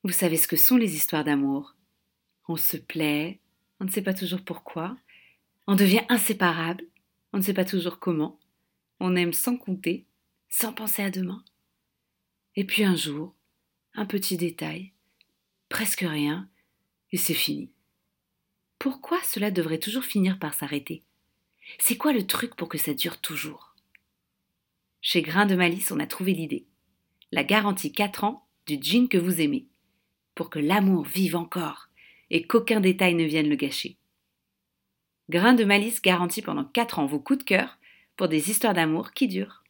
Vous savez ce que sont les histoires d'amour. On se plaît, on ne sait pas toujours pourquoi, on devient inséparable, on ne sait pas toujours comment, on aime sans compter, sans penser à demain. Et puis un jour, un petit détail, presque rien, et c'est fini. Pourquoi cela devrait toujours finir par s'arrêter? C'est quoi le truc pour que ça dure toujours? Chez Grain de Malice, on a trouvé l'idée. La garantie 4 ans du jean que vous aimez, pour que l'amour vive encore et qu'aucun détail ne vienne le gâcher. Grain de Malice garantit pendant 4 ans vos coups de cœur pour des histoires d'amour qui durent.